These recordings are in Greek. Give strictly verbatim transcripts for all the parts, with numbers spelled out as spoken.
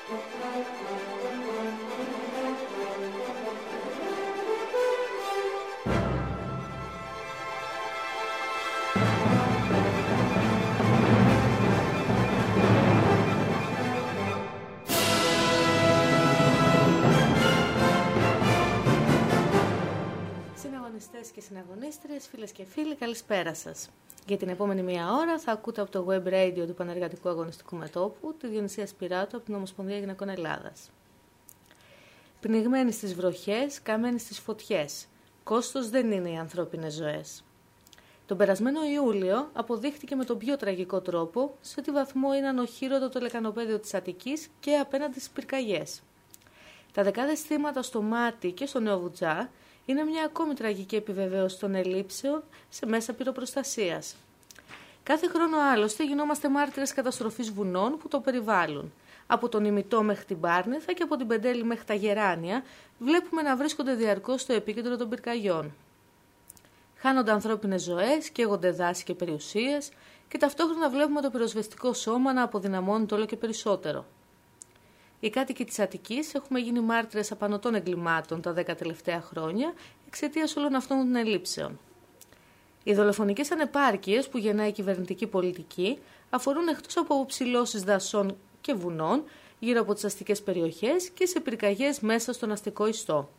Και συναγωνίστριες, φίλες και φίλοι, καλησπέρα σας. Για την επόμενη μία ώρα θα ακούτε από το web radio του Πανεργατικού Αγωνιστικού Μετώπου τη Διονυσία Σπυράτου από την Ομοσπονδία Γυναικών Ελλάδας. Πνιγμένοι στις βροχές, καμένοι στις φωτιές. Κόστος δεν είναι οι ανθρώπινες ζωές. Τον περασμένο Ιούλιο αποδείχτηκε με τον πιο τραγικό τρόπο σε τι βαθμό είναι ανοχήρωτο το λεκανοπέδιο της Αττικής και απέναντι στις πυρκαγιές. Τα δεκάδες θύματα στο Μάτι και στο Νέο Βουτζά είναι μια ακόμη τραγική επιβεβαίωση των ελλείψεων σε μέσα πυροπροστασίας. Κάθε χρόνο άλλωστε γινόμαστε μάρτυρες καταστροφής βουνών που το περιβάλλουν. Από τον Ημιτό μέχρι την Πάρνηθα και από την Πεντέλη μέχρι τα Γεράνια βλέπουμε να βρίσκονται διαρκώς στο επίκεντρο των πυρκαγιών. Χάνονται ανθρώπινες ζωές, καίγονται δάση και περιουσίες και ταυτόχρονα βλέπουμε το πυροσβεστικό σώμα να αποδυναμώνεται όλο και περισσότερο. Οι κάτοικοι της Αττικής έχουμε γίνει μάρτυρες απανωτών εγκλημάτων τα δέκα τελευταία χρόνια εξαιτίας όλων αυτών των ελλείψεων. Οι δολοφονικές ανεπάρκειες που γεννάει η κυβερνητική πολιτική αφορούν εκτός από αποψηλώσεις δασών και βουνών γύρω από τις αστικές περιοχές και σε πυρκαγιές μέσα στον αστικό ιστό.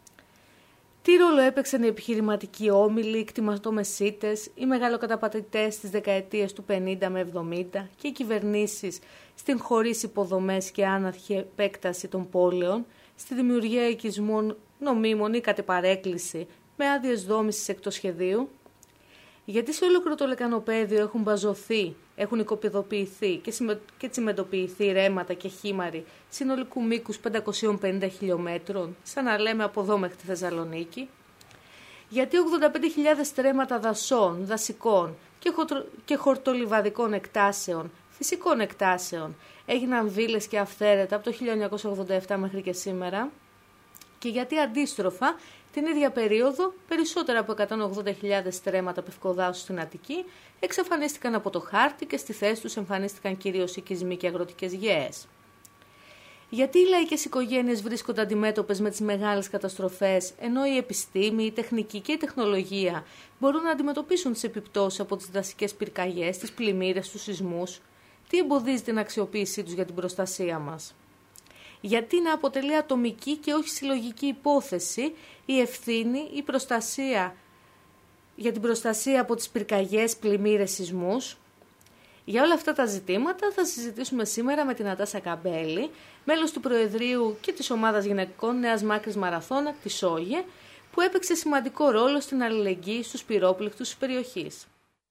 Τι ρόλο έπαιξαν οι επιχειρηματικοί όμιλοι, οι κτηματομεσίτες, οι μεγαλοκαταπατητές στις δεκαετίες του πενήντα με εβδομήντα και οι κυβερνήσεις στην χωρίς υποδομές και άναρχη επέκταση των πόλεων, στη δημιουργία οικισμών νομίμων ή κατ' παρέκκληση με άδειες δόμησης εκτός σχεδίου. Γιατί σε ολόκληρο το λεκανοπέδιο έχουν μπαζωθεί, έχουν οικοπεδοποιηθεί και, συμμε... και τσιμεντοποιηθεί ρέματα και χήμαροι συνολικού μήκους πεντακόσιες πενήντα χιλιόμετρων, σαν να λέμε από εδώ μέχρι τη Θεσσαλονίκη. Γιατί ογδόντα πέντε χιλιάδες στρέμματα δασών, δασικών και, χορτο... και χορτολιβαδικών εκτάσεων, φυσικών εκτάσεων, έγιναν βίλες και αυθαίρετα από το χίλια εννιακόσια ογδόντα επτά μέχρι και σήμερα. Και γιατί αντίστροφα, την ίδια περίοδο, περισσότερα από εκατόν ογδόντα χιλιάδες στρέμματα πευκοδάσου στην Αττική εξαφανίστηκαν από το χάρτη και στη θέση τους εμφανίστηκαν κυρίως οικισμοί και αγροτικές γέες. Γιατί οι λαϊκές οικογένειες βρίσκονται αντιμέτωπες με τις μεγάλες καταστροφές, ενώ η επιστήμη, η τεχνική και η τεχνολογία μπορούν να αντιμετωπίσουν τις επιπτώσεις από τις δασικές πυρκαγιές, τις πλημμύρες, τους σεισμούς? Τι εμποδίζει την αξιοποίησή τους για την προστασία μας? Γιατί να αποτελεί ατομική και όχι συλλογική υπόθεση η ευθύνη, η προστασία για την προστασία από τις πυρκαγιές, πλημμύρες, σεισμούς? Για όλα αυτά τα ζητήματα θα συζητήσουμε σήμερα με την Νατάσα Καμπέλη, μέλος του Προεδρείου και της Ομάδας Γυναικών Νέας Μάκρης Μαραθώνα, της ΟΓΕ, που έπαιξε σημαντικό ρόλο στην αλληλεγγύη στους πυρόπληκτους της περιοχής.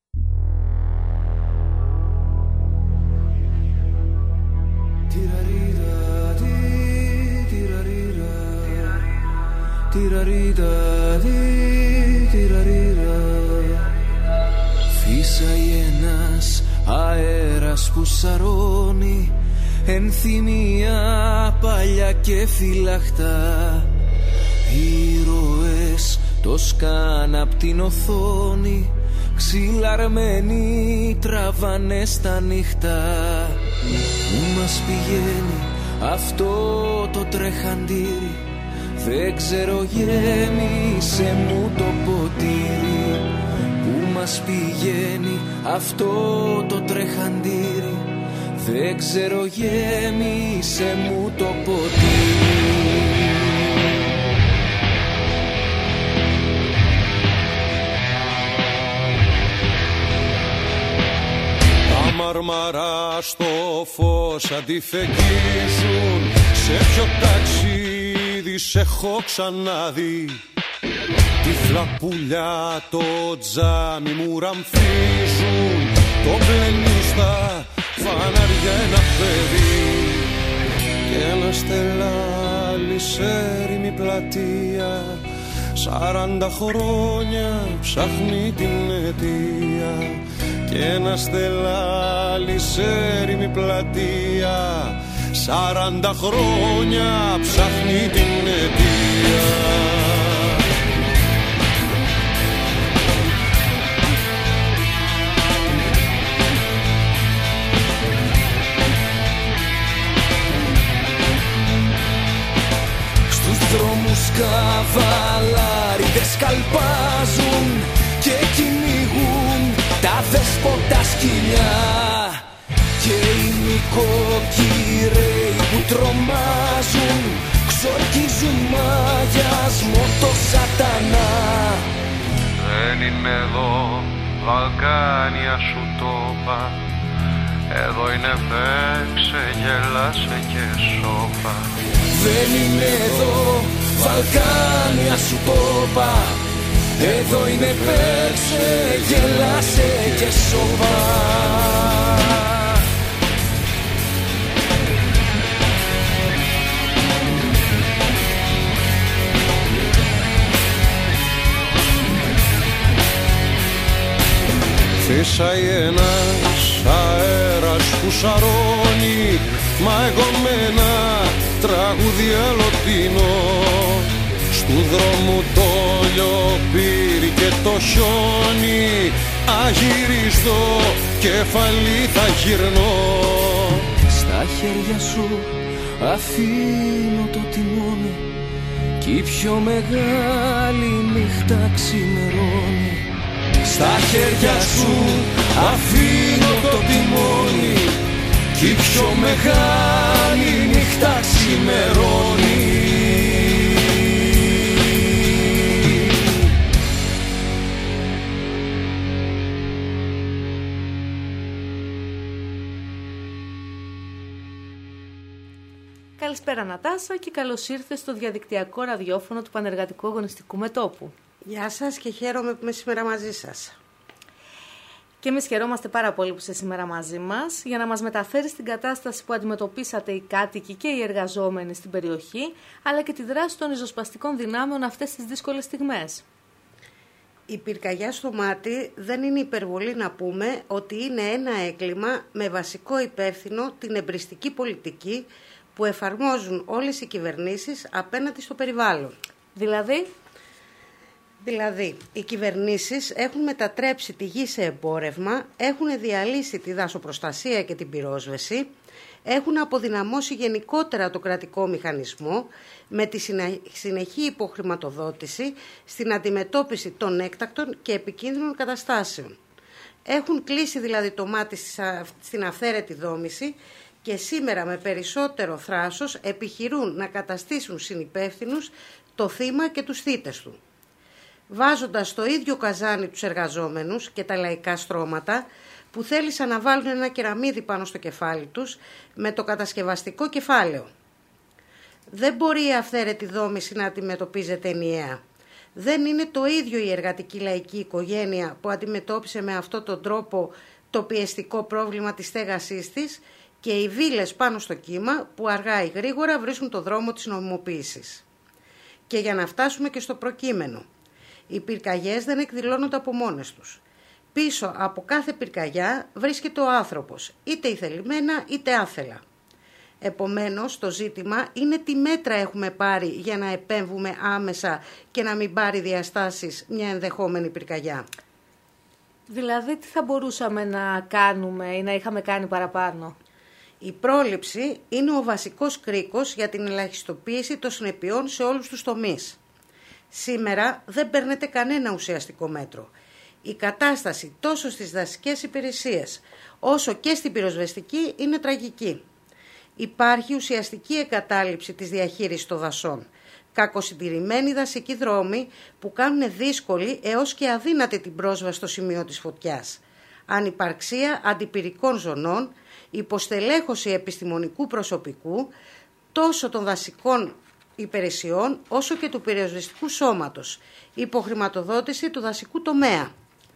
Φύσαει ένας αέρας που σαρώνει ενθυμία παλιά και φυλαχτά. Ήρωες το σκάν απ' την οθόνη, ξυλαρμένοι τραβάνε στα νύχτα. Πού μας πηγαίνει αυτό το τρεχαντήρι? Δεν ξέρω, γέμισε μου το ποτήρι. Πού μας πηγαίνει αυτό το τρεχαντήρι? Δεν ξέρω, γέμισε μου το ποτήρι. Τα μαρμαρά στο φως αντιφεγγίζουν. Σε ποιο ταξίδι σ' έχω ξαναδεί? Τυφλά πουλιά το τζάμι μου ραμφίζουν. Το πλένει στα φανάρια ένα παιδί και ένα στελάλι σε έρημη πλατεία. Σαράντα χρόνια ψάχνει την αιτία και ένα στελάλι σε έρημη πλατεία. Σαράντα χρόνια ψάχνει την αιτία. τα σκυλιά και οι νοικοκυρέοι που τρομάζουν, ξορκίζουν μαγιασμό το σατανά. Δεν είναι εδώ Βαλκάνια σου το είπα, εδώ είναι παίξε, γέλασε και σώπα. Δεν είναι εδώ Βαλκάνια σου το είπα, εδώ είναι παίξε, γέλασε και σώπα. Φύσαει ένας αέρας που σαρώνει, μα εγώ με ένα τραγούδι αλλοτινό. Στου δρόμου το λιοπύρι και το χιόνι, αγυρίστο κεφαλή θα γυρνώ. Στα χέρια σου αφήνω το τιμόνι κι η πιο μεγάλη νύχτα ξημερώνει. Στα χέρια σου αφήνω το τιμόνι κι η πιο μεγάλη νύχτα ξημερώνει. Καλησπέρα Νατάσα και καλώς ήρθες στο διαδικτυακό ραδιόφωνο του Πανεργατικού Αγωνιστικού Μετώπου. Γεια σας και χαίρομαι που είμαι σήμερα μαζί σας. Και εμείς χαιρόμαστε πάρα πολύ που είσαι σήμερα μαζί μας για να μας μεταφέρεις την κατάσταση που αντιμετωπίσατε οι κάτοικοι και οι εργαζόμενοι στην περιοχή, αλλά και τη δράση των ριζοσπαστικών δυνάμεων αυτές τις δύσκολες στιγμές. Η πυρκαγιά στο Μάτι δεν είναι υπερβολή να πούμε ότι είναι ένα έγκλημα με βασικό υπεύθυνο την εμπριστική πολιτική που εφαρμόζουν όλες οι κυβερνήσεις απέναντι στο περιβάλλον. Δηλαδή... Δηλαδή, οι κυβερνήσεις έχουν μετατρέψει τη γη σε εμπόρευμα, έχουν διαλύσει τη δασοπροστασία και την πυρόσβεση, έχουν αποδυναμώσει γενικότερα το κρατικό μηχανισμό με τη συνεχή υποχρηματοδότηση στην αντιμετώπιση των έκτακτων και επικίνδυνων καταστάσεων. Έχουν κλείσει δηλαδή το μάτι στην αυθαίρετη δόμηση και σήμερα με περισσότερο θράσος επιχειρούν να καταστήσουν συνυπεύθυνους το θύμα και τους θύτες του, βάζοντας στο ίδιο καζάνι τους εργαζόμενους και τα λαϊκά στρώματα που θέλησαν να βάλουν ένα κεραμίδι πάνω στο κεφάλι τους με το κατασκευαστικό κεφάλαιο. Δεν μπορεί η αυθαίρετη δόμηση να αντιμετωπίζεται ενιαία. Δεν είναι το ίδιο η εργατική λαϊκή οικογένεια που αντιμετώπισε με αυτόν τον τρόπο το πιεστικό πρόβλημα της στέγασής της και οι βίλες πάνω στο κύμα που αργά ή γρήγορα βρίσκουν το δρόμο της νομιμοποίησης. Και για να φτάσουμε και στο προκείμενο. Οι πυρκαγιές δεν εκδηλώνονται από μόνες τους. Πίσω από κάθε πυρκαγιά βρίσκεται ο άνθρωπος, είτε ηθελημένα είτε άθελα. Επομένως, το ζήτημα είναι τι μέτρα έχουμε πάρει για να επέμβουμε άμεσα και να μην πάρει διαστάσεις μια ενδεχόμενη πυρκαγιά. Δηλαδή, τι θα μπορούσαμε να κάνουμε ή να είχαμε κάνει παραπάνω? Η πρόληψη είναι ο βασικός κρίκος για την ελαχιστοποίηση των συνεπειών σε όλους τους τομείς. Σήμερα δεν παίρνεται κανένα ουσιαστικό μέτρο. Η κατάσταση τόσο στις δασικές υπηρεσίες όσο και στην πυροσβεστική είναι τραγική. Υπάρχει ουσιαστική εγκατάλειψη της διαχείρισης των δασών. Κακοσυντηρημένοι δασικοί δρόμοι που κάνουν δύσκολη έως και αδύνατη την πρόσβαση στο σημείο της φωτιάς. Ανυπαρξία αντιπυρικών ζωνών, υποστελέχωση επιστημονικού προσωπικού, τόσο των δασικών υπηρεσιών όσο και του πυροσβεστικού σώματος, υποχρηματοδότηση του δασικού τομέα.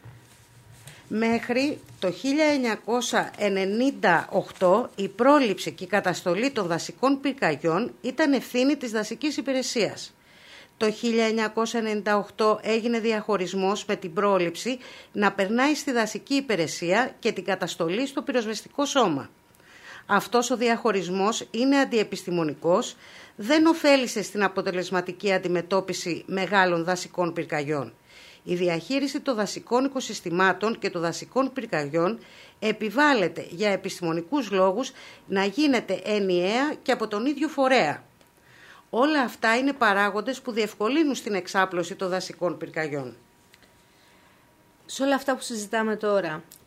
Μέχρι το χίλια εννιακόσια ενενήντα οκτώ η πρόληψη και η καταστολή των δασικών πυρκαγιών ήταν ευθύνη της δασικής υπηρεσίας. Το χίλια εννιακόσια ενενήντα οκτώ έγινε διαχωρισμός με την πρόληψη να περνάει στη δασική υπηρεσία και την καταστολή στο πυροσβεστικό σώμα. Αυτός ο διαχωρισμός είναι αντιεπιστημονικός, δεν ωφέλησε στην αποτελεσματική αντιμετώπιση μεγάλων δασικών πυρκαγιών. Η διαχείριση των δασικών οικοσυστημάτων και των δασικών πυρκαγιών επιβάλλεται για επιστημονικούς λόγους να γίνεται ενιαία και από τον ίδιο φορέα. Όλα αυτά είναι παράγοντες που διευκολύνουν στην εξάπλωση των δασικών πυρκαγιών. Σε όλα αυτά που συζητάμε τώρα,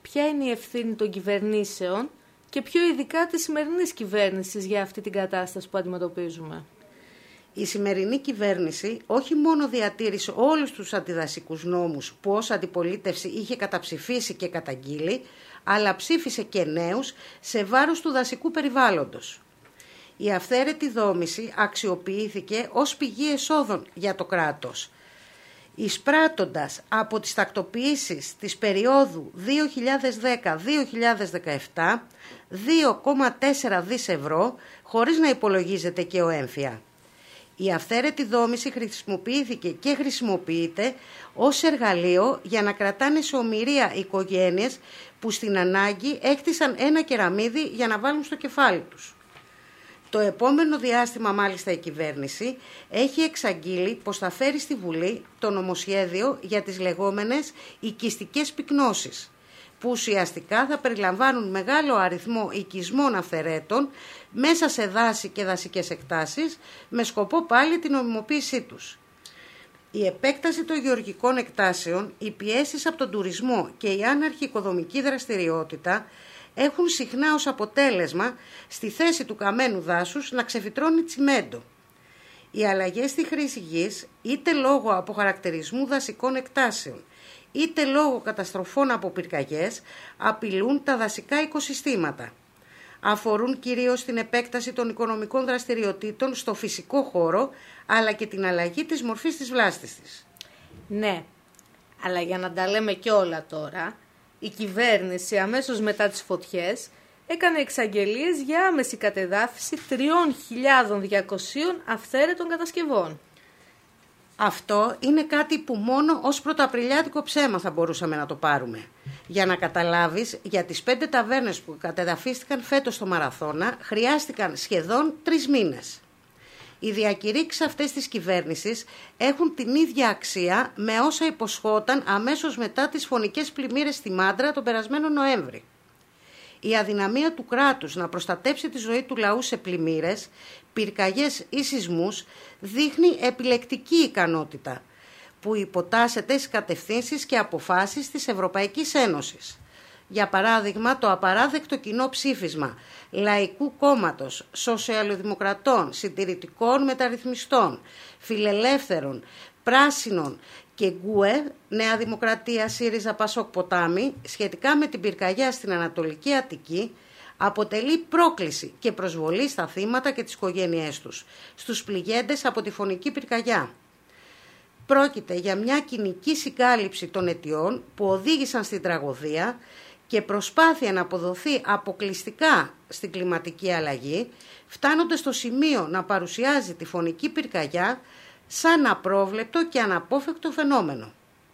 ποια είναι η ευθύνη των κυβερνήσεων και πιο ειδικά της σημερινής κυβέρνησης για αυτή την κατάσταση που αντιμετωπίζουμε. Η σημερινή κυβέρνηση όχι μόνο διατήρησε όλους τους αντιδασικούς νόμους που ως αντιπολίτευση είχε καταψηφίσει και καταγγείλει, αλλά ψήφισε και νέους σε βάρος του δασικού περιβάλλοντος. Η αυθαίρετη δόμηση αξιοποιήθηκε ως πηγή εσόδων για το κράτος, εισπράττοντας από τις τακτοποιήσεις της περίοδου δύο χιλιάδες δέκα με δύο χιλιάδες δεκαεπτά δύο κόμμα τέσσερα δις ευρώ, χωρίς να υπολογίζεται και ο έμφυα. Η αυθαίρετη δόμηση χρησιμοποιήθηκε και χρησιμοποιείται ως εργαλείο για να κρατάνε σε ομηρία οικογένειες που στην ανάγκη έκτισαν ένα κεραμίδι για να βάλουν στο κεφάλι τους. Το επόμενο διάστημα μάλιστα η κυβέρνηση έχει εξαγγείλει πως θα φέρει στη Βουλή το νομοσχέδιο για τις λεγόμενες οικιστικές πυκνώσεις, που ουσιαστικά θα περιλαμβάνουν μεγάλο αριθμό οικισμών αυθαιρέτων μέσα σε δάση και δασικές εκτάσεις, με σκοπό πάλι την νομιμοποίησή τους. Η επέκταση των γεωργικών εκτάσεων, οι πιέσεις από τον τουρισμό και η άναρχη οικοδομική δραστηριότητα έχουν συχνά ως αποτέλεσμα στη θέση του καμένου δάσους να ξεφυτρώνει τσιμέντο. Οι αλλαγές στη χρήση γης, είτε λόγω αποχαρακτηρισμού δασικών εκτάσεων, είτε λόγω καταστροφών από πυρκαγιές, απειλούν τα δασικά οικοσυστήματα. Αφορούν κυρίως την επέκταση των οικονομικών δραστηριοτήτων στο φυσικό χώρο, αλλά και την αλλαγή της μορφής της βλάστης της. Ναι, αλλά για να τα λέμε κι όλα τώρα, η κυβέρνηση αμέσως μετά τις φωτιές έκανε εξαγγελίες για άμεση κατεδάφιση τρεις χιλιάδες διακόσιες αυθαίρετων κατασκευών. Αυτό είναι κάτι που μόνο ως πρωτοαπριλιάτικο ψέμα θα μπορούσαμε να το πάρουμε. Για να καταλάβεις, για τις πέντε ταβέρνες που κατεδαφίστηκαν φέτος στο Μαραθώνα χρειάστηκαν σχεδόν τρεις μήνες. Οι διακηρύξεις αυτές της κυβέρνησης έχουν την ίδια αξία με όσα υποσχόταν αμέσως μετά τις φωνικές πλημμύρες στη Μάντρα τον περασμένο Νοέμβρη. Η αδυναμία του κράτους να προστατέψει τη ζωή του λαού σε πλημμύρες, πυρκαγιές ή σεισμούς δείχνει επιλεκτική ικανότητα που υποτάσσεται στις κατευθύνσεις και αποφάσεις της Ευρωπαϊκής Ένωσης. Για παράδειγμα, το απαράδεκτο κοινό ψήφισμα Λαϊκού Κόμματος, Σοσιαλδημοκρατών, Συντηρητικών Μεταρρυθμιστών, Φιλελεύθερων, Πράσινων και Γκουε, Νέα Δημοκρατία, ΣΥΡΙΖΑ, Πασόκ, Ποτάμι, σχετικά με την πυρκαγιά στην Ανατολική Αττική, αποτελεί πρόκληση και προσβολή στα θύματα και τις οικογένειές τους, στους πληγέντες από τη φωνική πυρκαγιά. Πρόκειται για μια κοινική συγκάλυψη των αιτιών που οδήγησαν στην τραγωδία και προσπάθεια να αποδοθεί αποκλειστικά στην κλιματική αλλαγή, φτάνοντας στο σημείο να παρουσιάζει τη φωνική πυρκαγιά σαν απρόβλεπτο και αναπόφευκτο φαινόμενο.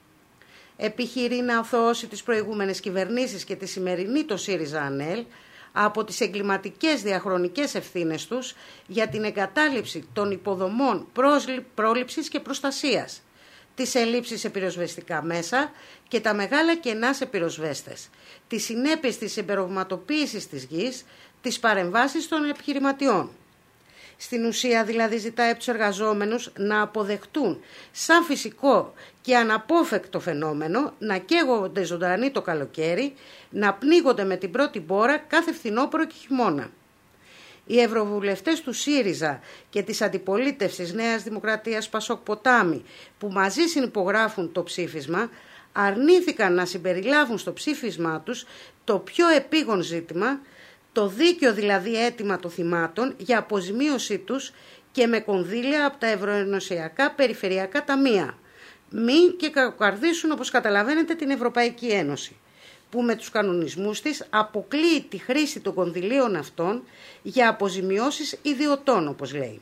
Επιχειρεί να αθωώσει τις προηγούμενες κυβερνήσεις και τη σημερινή το ΣΥΡΙΖΑ-ΑΝΕΛ από τις εγκληματικές διαχρονικές ευθύνες τους για την εγκατάλειψη των υποδομών πρόληψης και προστασίας, τις ελλείψεις σε πυροσβεστικά μέσα και τα μεγάλα κενά σε πυροσβέστες, τις συνέπειες της εμπορευματοποίησης της γης, τις παρεμβάσεις των επιχειρηματιών. Στην ουσία δηλαδή ζητάει από τους εργαζόμενους να αποδεχτούν σαν φυσικό και αναπόφευκτο φαινόμενο να καίγονται ζωντανοί το καλοκαίρι, να πνίγονται με την πρώτη μπόρα κάθε φθινόπωρο και χειμώνα. Οι ευρωβουλευτές του ΣΥΡΙΖΑ και της αντιπολίτευσης Νέας Δημοκρατίας Πασόκ Ποτάμι που μαζί συνυπογράφουν το ψήφισμα αρνήθηκαν να συμπεριλάβουν στο ψήφισμά τους το πιο επίγον ζήτημα, το δίκαιο δηλαδή αίτημα των θυμάτων για αποζημίωσή τους και με κονδύλια από τα ευρωενωσιακά περιφερειακά ταμεία. Μην και κακοκαρδίσουν, όπως καταλαβαίνετε, την Ευρωπαϊκή Ένωση, που με τους κανονισμούς της αποκλείει τη χρήση των κονδυλίων αυτών για αποζημιώσεις ιδιωτών, όπως λέει.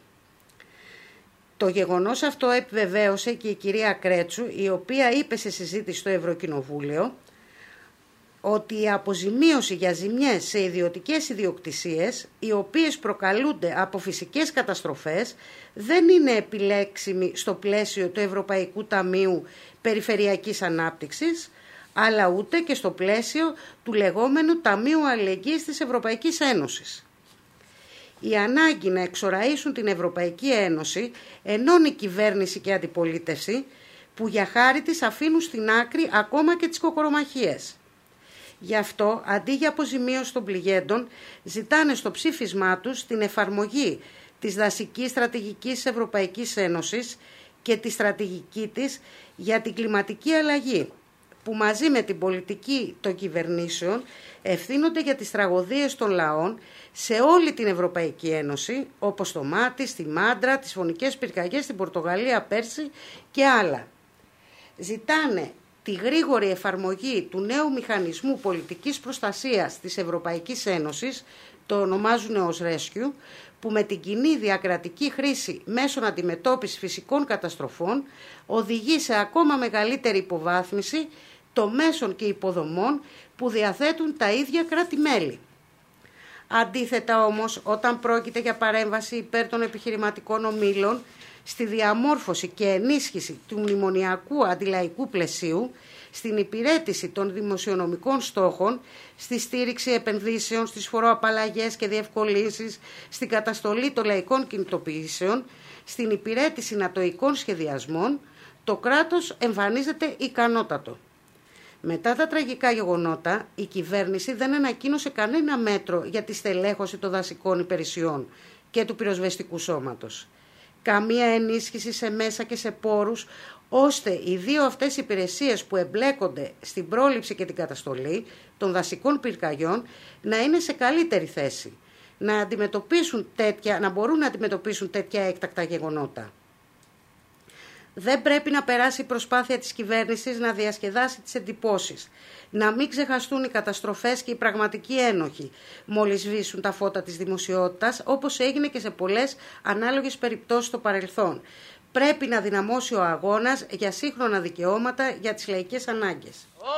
Το γεγονός αυτό επιβεβαίωσε και η κυρία Κρέτσου, η οποία είπε σε συζήτηση στο Ευρωκοινοβούλιο ότι η αποζημίωση για ζημιές σε ιδιωτικές ιδιοκτησίες, οι οποίες προκαλούνται από φυσικές καταστροφές, δεν είναι επιλέξιμη στο πλαίσιο του Ευρωπαϊκού Ταμείου Περιφερειακής Ανάπτυξης, αλλά ούτε και στο πλαίσιο του λεγόμενου Ταμείου Αλληλεγγύης της Ευρωπαϊκής Ένωσης. Η ανάγκη να εξοραίσουν την Ευρωπαϊκή Ένωση ενώνει κυβέρνηση και αντιπολίτευση, που για χάρη της αφήνουν στην άκρη ακόμα και τις κοκορομαχίες. Γι' αυτό, αντί για αποζημίωση των πληγέντων, ζητάνε στο ψήφισμά τους την εφαρμογή της δασικής στρατηγικής της Ευρωπαϊκής Ένωσης και τη στρατηγική της για την κλιματική αλλαγή, που μαζί με την πολιτική των κυβερνήσεων ευθύνονται για τις τραγωδίες των λαών σε όλη την Ευρωπαϊκή Ένωση, όπως το Μάτι, στη Μάντρα, τις φωνικές πυρκαγιές στην Πορτογαλία πέρσι και άλλα. Ζητάνε τη γρήγορη εφαρμογή του νέου μηχανισμού πολιτικής προστασίας της Ευρωπαϊκής Ένωσης, το ονομάζουν ως Rescue, που με την κοινή διακρατική χρήση μέσων αντιμετώπισης φυσικών καταστροφών οδηγεί σε ακόμα μεγαλύτερη υποβάθμιση των μέσων και υποδομών που διαθέτουν τα ίδια κράτη-μέλη. Αντίθετα όμως, όταν πρόκειται για παρέμβαση υπέρ των επιχειρηματικών ομίλων στη διαμόρφωση και ενίσχυση του μνημονιακού αντιλαϊκού πλαισίου, στην υπηρέτηση των δημοσιονομικών στόχων, στη στήριξη επενδύσεων, στις φοροαπαλλαγές και διευκολύνσεις, στην καταστολή των λαϊκών κινητοποιήσεων, στην υπηρέτηση νατοικών σχεδιασμών, το κράτος εμφανίζεται ικανότατο. Μετά τα τραγικά γεγονότα, η κυβέρνηση δεν ανακοίνωσε κανένα μέτρο για τη στελέχωση των δασικών υπηρεσιών και του πυροσβεστικού σώματος. Καμία ενίσχυση σε μέσα και σε πόρους, ώστε οι δύο αυτές υπηρεσίες που εμπλέκονται στην πρόληψη και την καταστολή των δασικών πυρκαγιών να είναι σε καλύτερη θέση, να, αντιμετωπίσουν τέτοια, να μπορούν να αντιμετωπίσουν τέτοια έκτακτα γεγονότα. Δεν πρέπει να περάσει η προσπάθεια της κυβέρνησης να διασκεδάσει τις εντυπώσεις, να μην ξεχαστούν οι καταστροφές και οι πραγματικοί ένοχοι, μόλις σβήσουν τα φώτα της δημοσιότητας, όπως έγινε και σε πολλές ανάλογες περιπτώσεις στο παρελθόν. Πρέπει να δυναμώσει ο αγώνας για σύγχρονα δικαιώματα για τις λαϊκές ανάγκες.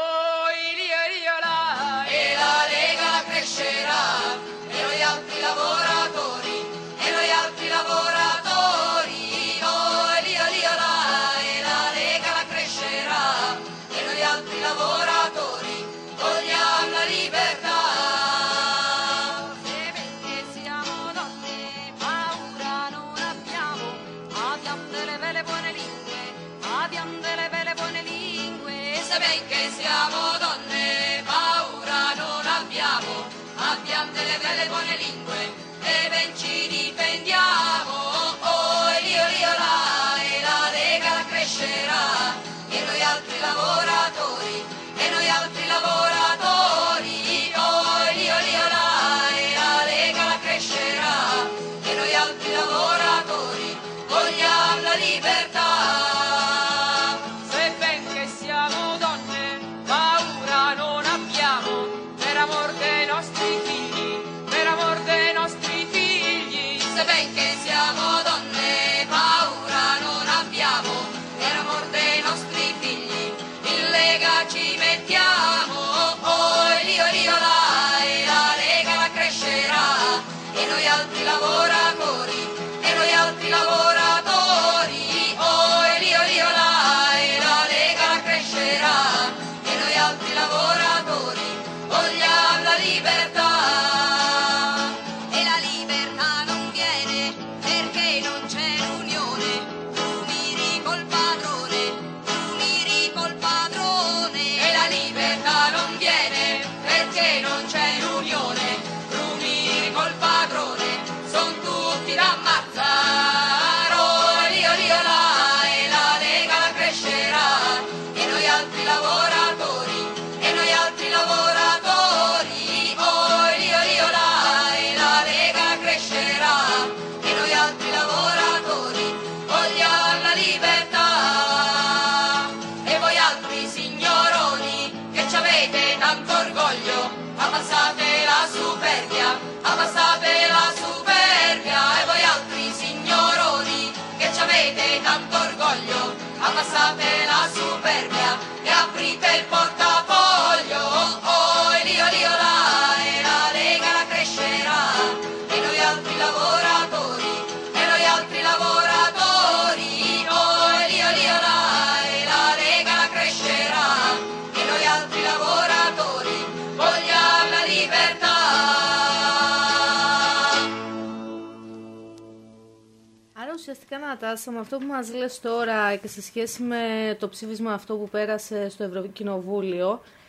Ουσιαστικά, Νατάσα, με αυτό που μας λες τώρα και σε σχέση με το ψήφισμα αυτό που πέρασε στο Ευρωκοινοβούλιο,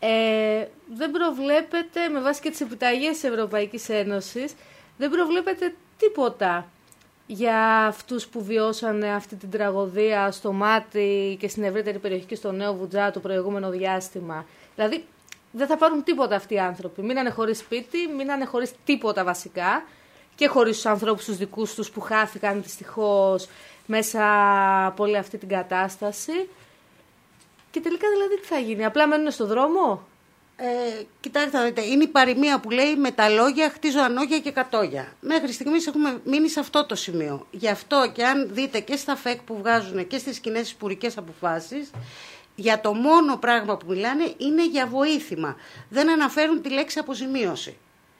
Ε, δεν προβλέπεται, με βάση και τις επιταγές της Ευρωπαϊκής Ένωσης, δεν προβλέπεται τίποτα για αυτούς που βιώσαν αυτή την τραγωδία στο Μάτι και στην ευρύτερη περιοχή και στο Νέο Βουτζά το προηγούμενο διάστημα. Δηλαδή, δεν θα πάρουν τίποτα αυτοί οι άνθρωποι. Μείνανε χωρίς σπίτι, μείνανε χωρίς τίποτα βασικά και χωρίς τους ανθρώπους τους δικούς τους που χάθηκαν δυστυχώς μέσα από όλη αυτή την κατάσταση. Και τελικά δηλαδή τι θα γίνει, απλά μένουν στο δρόμο. Ε, κοιτάξτε να δείτε, είναι η παροιμία που λέει με τα λόγια χτίζω ανόγια και κατόγια. Μέχρι στιγμής έχουμε μείνει σε αυτό το σημείο. Γι' αυτό και αν δείτε και στα ΦΕΚ που βγάζουν και στις κοινές υπουργικές αποφάσεις, για το μόνο πράγμα που μιλάνε είναι για βοήθημα. Δεν αναφέρουν τη λέξη αποζημίωση.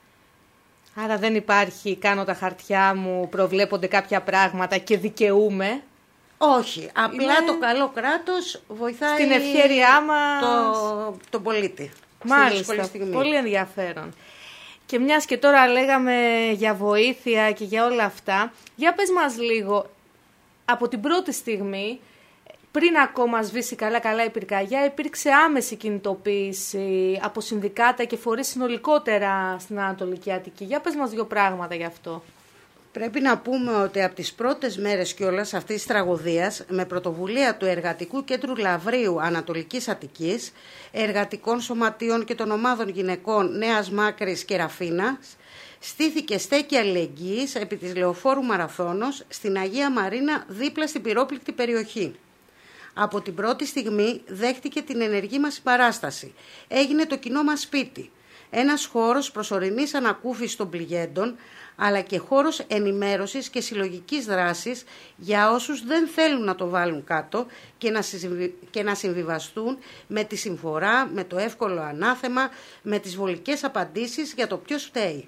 Άρα δεν υπάρχει, κάνω τα χαρτιά μου, προβλέπονται κάποια πράγματα και δικαιούμαι. Όχι, απλά είναι... το καλό κράτος βοηθάει στην ευχέρειά μας το, τον πολίτη. Μάλιστα, πολύ ενδιαφέρον. Και μιας και τώρα λέγαμε για βοήθεια και για όλα αυτά, για πες μας λίγο, από την πρώτη στιγμή, πριν ακόμα σβήσει καλά-καλά η πυρκαγιά, υπήρξε άμεση κινητοποίηση από συνδικάτα και φορείς συνολικότερα στην Ανατολική Αττική. Για πες μας δύο πράγματα γι' αυτό. Πρέπει να πούμε ότι από τις πρώτες μέρες κιόλας αυτής της τραγωδίας, με πρωτοβουλία του Εργατικού Κέντρου Λαβρίου Ανατολικής Αττικής, εργατικών σωματείων και των ομάδων γυναικών Νέας Μάκρης και Ραφίνας, στήθηκε στέκη αλληλεγγύης επί της Λεωφόρου Μαραθώνος στην Αγία Μαρίνα δίπλα στην πυρόπληκτη περιοχή. Από την πρώτη στιγμή δέχτηκε την ενεργή μας παράσταση. Έγινε το κοινό μας σπίτι. Ένας χώρος προσωρινής ανακούφισης των πληγέντων, αλλά και χώρος ενημέρωσης και συλλογικής δράσης για όσους δεν θέλουν να το βάλουν κάτω και να, συμβι... και να συμβιβαστούν με τη συμφορά, με το εύκολο ανάθεμα, με τις βολικές απαντήσεις για το ποιος φταίει.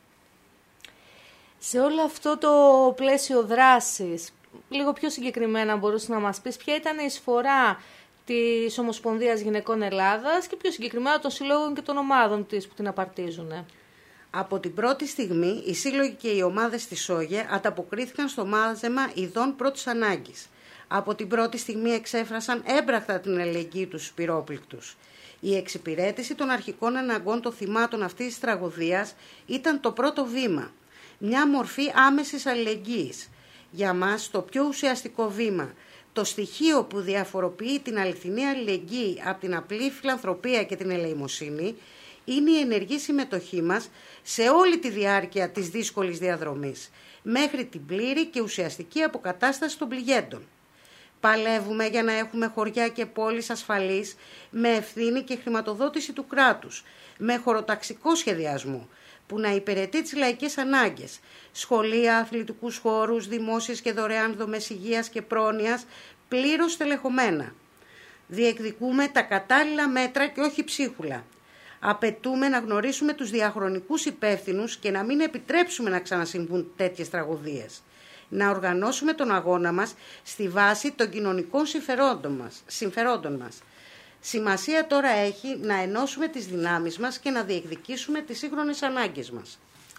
Σε όλο αυτό το πλαίσιο δράσης, λίγο πιο συγκεκριμένα μπορούσε να μας πεις ποια ήταν η εισφορά της Ομοσπονδίας Γυναικών Ελλάδας και πιο συγκεκριμένα των συλλόγων και των ομάδων της που την απαρτίζουν. Από την πρώτη στιγμή, οι σύλλογοι και οι ομάδες της ΣΟΓΕ ανταποκρίθηκαν στο μάζεμα ειδών πρώτης ανάγκης. Από την πρώτη στιγμή εξέφρασαν έμπρακτα την αλληλεγγύη τους στους πυρόπληκτους. Η εξυπηρέτηση των αρχικών αναγκών των θυμάτων αυτής της τραγωδίας ήταν το πρώτο βήμα. Μια μορφή άμεσης αλληλεγγύης. Για μας το πιο ουσιαστικό βήμα, το στοιχείο που διαφοροποιεί την αληθινή αλληλεγγύη από την απλή φιλανθρωπία και την ελεημοσύνη, είναι η ενεργή συμμετοχή μας σε όλη τη διάρκεια της δύσκολης διαδρομής, μέχρι την πλήρη και ουσιαστική αποκατάσταση των πληγέντων. Παλεύουμε για να έχουμε χωριά και πόλεις ασφαλείς, με ευθύνη και χρηματοδότηση του κράτους, με χωροταξικό σχεδιασμό, που να υπηρετεί τις λαϊκές ανάγκες, σχολεία, αθλητικούς χώρους, δημόσιες και δωρεάν δομές υγείας και πρόνοιας, πλήρως τελεχωμένα. Διεκδικούμε τα κατάλληλα μέτρα και όχι ψίχουλα. Απαιτούμε να γνωρίσουμε τους διαχρονικούς υπεύθυνους και να μην επιτρέψουμε να ξανασυμβούν τέτοιες τραγωδίες. Να οργανώσουμε τον αγώνα μας στη βάση των κοινωνικών συμφερόντων μας. Συμφερόντων μας. Σημασία τώρα έχει να ενώσουμε τις δυνάμεις μας και να διεκδικήσουμε τις σύγχρονες ανάγκες μας.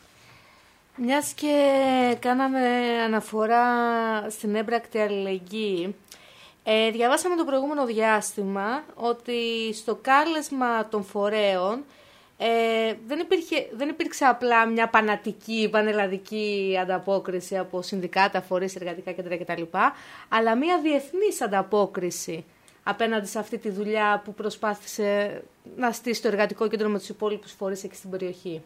Μιας και κάναμε αναφορά στην έμπρακτη αλληλεγγύη, ε, διαβάσαμε το προηγούμενο διάστημα ότι στο κάλεσμα των φορέων ε, δεν, υπήρχε, δεν υπήρξε απλά μια πανατική, πανελλαδική ανταπόκριση από συνδικάτα, φορείς, εργατικά κέντρα κτλ, αλλά μια διεθνής ανταπόκριση απέναντι σε αυτή τη δουλειά που προσπάθησε να στήσει το εργατικό κέντρο με τους υπόλοιπους φορείς εκεί στην περιοχή.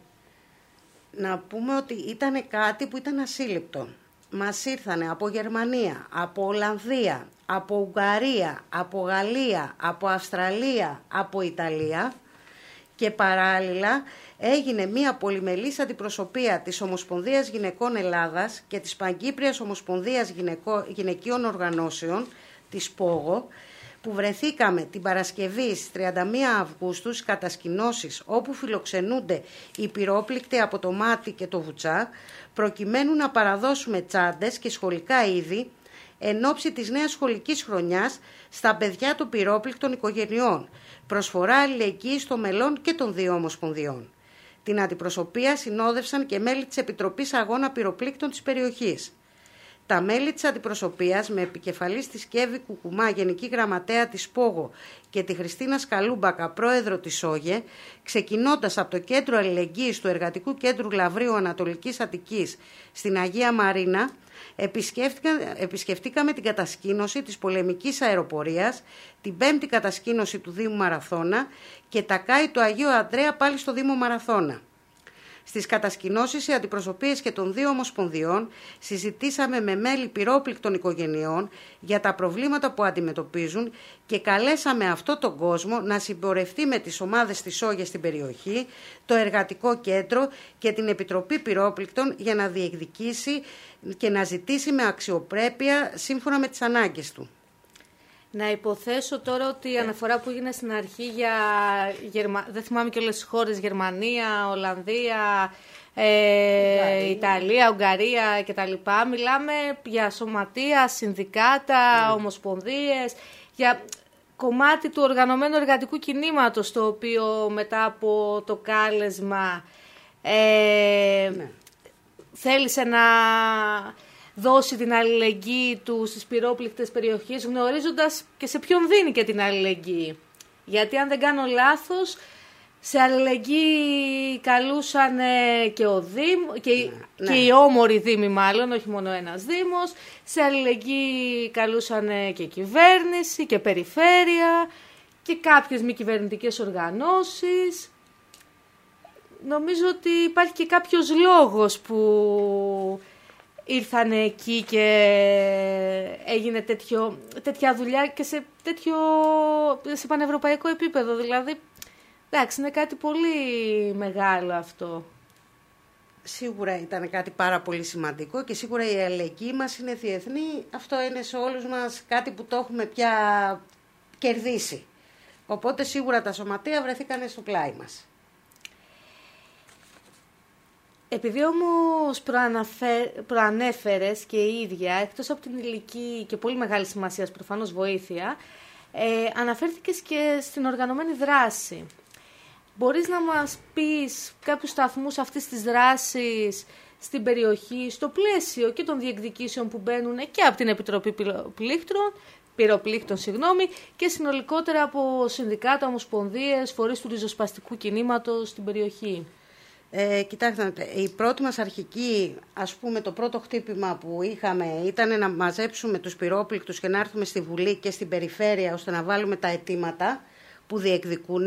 Να πούμε ότι ήταν κάτι που ήταν ασύλληπτο. Μας ήρθανε από Γερμανία, από Ολλανδία, από Ουγγαρία, από Γαλλία, από Αυστραλία, από Ιταλία και παράλληλα έγινε μια πολυμελής αντιπροσωπεία της Ομοσπονδίας Γυναικών Ελλάδας και της Παγκύπριας Ομοσπονδίας Γυναικό, Γυναικείων Οργανώσεων, της ΠΟΓΟ, που βρεθήκαμε την Παρασκευή στις τριάντα μία Αυγούστου στις κατασκηνώσεις όπου φιλοξενούνται οι πυρόπληκτοι από το Μάτι και το Βουτσά, προκειμένου να παραδώσουμε τσάντες και σχολικά είδη εν ώψη της νέας σχολικής χρονιάς στα παιδιά των πυρόπληκτων οικογενειών, προσφορά αλληλεγγύης των μελών και των δύο ομοσπονδιών. Την αντιπροσωπεία συνόδευσαν και μέλη της Επιτροπής Αγώνα Πυροπλήκτων της περιοχής. Τα μέλη της αντιπροσωπείας, με επικεφαλής τη Σκεύη Κουκουμά, Γενική Γραμματέα της Πόγο και τη Χριστίνα Σκαλούμπακα, πρόεδρο της ΟΓΕ, ξεκινώντας από το Κέντρο Αλληλεγγύης του Εργατικού Κέντρου Λαβρίου Ανατολικής Αττικής στην Αγία Μαρίνα, επισκεφτήκαμε την κατασκήνωση της πολεμικής αεροπορίας, την πέμπτη κατασκήνωση του Δήμου Μαραθώνα και τα ΚΑΙ του Αγίου Ανδρέα πάλι στο Δήμο Μαραθώνα. Στις κατασκηνώσεις, οι αντιπροσωπείες και των δύο ομοσπονδιών συζητήσαμε με μέλη πυρόπληκτων οικογενειών για τα προβλήματα που αντιμετωπίζουν και καλέσαμε αυτόν τον κόσμο να συμπορευτεί με τις ομάδες της ΟΓΕ στην περιοχή, το Εργατικό Κέντρο και την Επιτροπή Πυρόπληκτων για να διεκδικήσει και να ζητήσει με αξιοπρέπεια σύμφωνα με τις ανάγκες του. Να υποθέσω τώρα ότι η αναφορά που έγινε στην αρχή για, Γερμα... δεν θυμάμαι και όλες τις χώρες, Γερμανία, Ολλανδία, ε, Ιταλία, Ουγγαρία κτλ. Μιλάμε για σωματεία, συνδικάτα, mm. ομοσπονδίες, για κομμάτι του οργανωμένου εργατικού κινήματος, το οποίο μετά από το κάλεσμα ε, mm. θέλησε να δώσει την αλληλεγγύη του στις πυρόπληκτες περιοχές, γνωρίζοντας και σε ποιον δίνει και την αλληλεγγύη. Γιατί αν δεν κάνω λάθος, σε αλληλεγγύη καλούσαν και, ο Δήμ, και, ναι, και ναι. οι όμοροι δήμοι μάλλον, όχι μόνο ένας δήμος. Σε αλληλεγγύη καλούσαν και κυβέρνηση και περιφέρεια και κάποιες μη κυβερνητικές οργανώσεις. Νομίζω ότι υπάρχει και κάποιος λόγος που ήρθανε εκεί και έγινε τέτοιο, τέτοια δουλειά και σε, τέτοιο, σε πανευρωπαϊκό επίπεδο. Δηλαδή, εντάξει, είναι κάτι πολύ μεγάλο αυτό. Σίγουρα ήταν κάτι πάρα πολύ σημαντικό και σίγουρα η αλληλεγγύη μας είναι διεθνή. Αυτό είναι σε όλους μας κάτι που το έχουμε πια κερδίσει. Οπότε σίγουρα τα σωματεία βρεθήκανε στο πλάι μας. Επειδή όμως προαναφέ... προανέφερες και η ίδια, εκτός από την ηλική και πολύ μεγάλη σημασία προφανώς βοήθεια, ε, αναφέρθηκες και στην οργανωμένη δράση. Μπορείς να μας πεις κάποιους σταθμούς αυτής της δράσης στην περιοχή, στο πλαίσιο και των διεκδικήσεων που μπαίνουν και από την Επιτροπή Πυροπλήκτων, πυροπλήκτων συγγνώμη, και συνολικότερα από συνδικάτα, ομοσπονδίες, φορείς του ριζοσπαστικού κινήματος στην περιοχή? Ε, κοιτάξτε, η πρώτη μας αρχική, ας πούμε, το πρώτο χτύπημα που είχαμε ήταν να μαζέψουμε τους πυρόπληκτους και να έρθουμε στη Βουλή και στην περιφέρεια ώστε να βάλουμε τα αιτήματα που διεκδικούν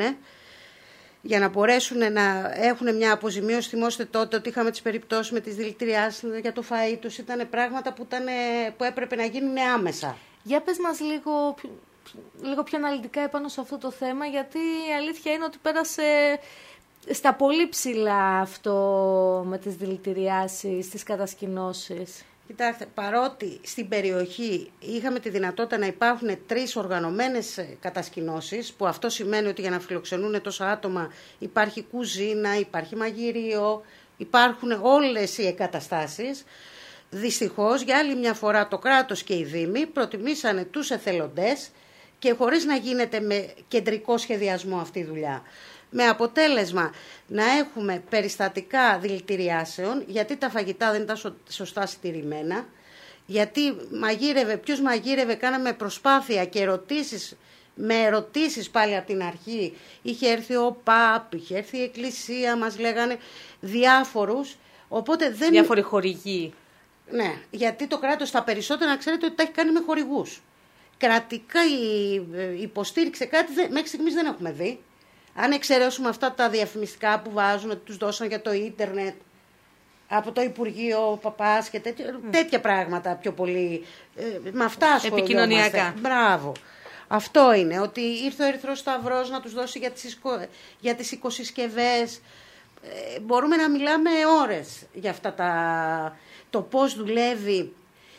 για να μπορέσουν να έχουν μια αποζημίωση. Θυμόστε τότε ότι είχαμε τις περιπτώσεις με τις δηλητηριάσεις για το φαΐ τους, ήταν πράγματα που, ήταν, που έπρεπε να γίνουν άμεσα. Για πες μας λίγο, λίγο πιο αναλυτικά επάνω σε αυτό το θέμα, γιατί η αλήθεια είναι ότι πέρασε στα πολύ ψηλά αυτό με τις δηλητηριάσεις, τις κατασκηνώσεις. Κοιτάξτε, παρότι στην περιοχή είχαμε τη δυνατότητα να υπάρχουν τρεις οργανωμένες κατασκηνώσεις, που αυτό σημαίνει ότι για να φιλοξενούν τόσα άτομα υπάρχει κουζίνα, υπάρχει μαγειρίο, υπάρχουν όλες οι εγκαταστάσεις. Δυστυχώς, για άλλη μια φορά το κράτος και οι δήμοι προτιμήσανε τους εθελοντές και χωρίς να γίνεται με κεντρικό σχεδιασμό αυτή η δουλειά. Με αποτέλεσμα να έχουμε περιστατικά δηλητηριάσεων, γιατί τα φαγητά δεν ήταν σωστά συντηρημένα, γιατί μαγείρευε, ποιος μαγείρευε, κάναμε προσπάθεια και ερωτήσεις, με ερωτήσεις πάλι από την αρχή. Είχε έρθει ο ΠΑΠ, είχε έρθει η Εκκλησία, μας λέγανε διάφορους. Οπότε δεν... Διάφοροι χορηγοί. Ναι, γιατί το κράτος τα περισσότερα, να ξέρετε, ότι τα έχει κάνει με χορηγούς. Κρατικά υποστήριξε κάτι, μέχρι στιγμής δεν έχουμε δει. Αν εξαιρέσουμε αυτά τα διαφημιστικά που βάζουν, ότι τους δώσαν για το ίντερνετ, από το Υπουργείο, ο Παπάς και τέτοια, mm. τέτοια πράγματα πιο πολύ, ε, με αυτά ασχολούμαστε. Επικοινωνιακά. Μπράβο. Αυτό είναι, ότι ήρθε ο Ερυθρός Σταυρός να τους δώσει για τις, για τις οικοσυσκευές. Ε, μπορούμε να μιλάμε ώρες για αυτά τα, το πώς δουλεύει